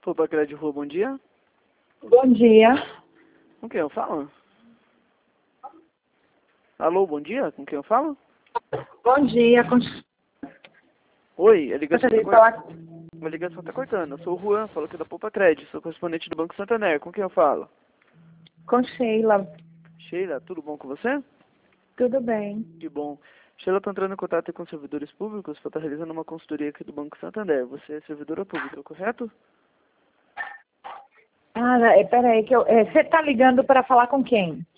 Poupa Crédito Rua, bom dia. Bom dia. Com quem eu falo? Alô, bom dia, com quem eu falo? Bom dia. Oi, a ligação Gostaria de tá falar A ligação tá cortando. Eu sou o Juan, falo aqui da Poupa Crédito, sou correspondente do Banco Santander. Com quem eu falo? com Sheila. Sheila, tudo bom com você? Tudo bem. Que bom. Sheila, tô entrando em contato com servidores públicos para estar realizando uma consultoria aqui do Banco Santander. Você é servidora pública, correto? Ah, peraí, você tá ligando para falar com quem?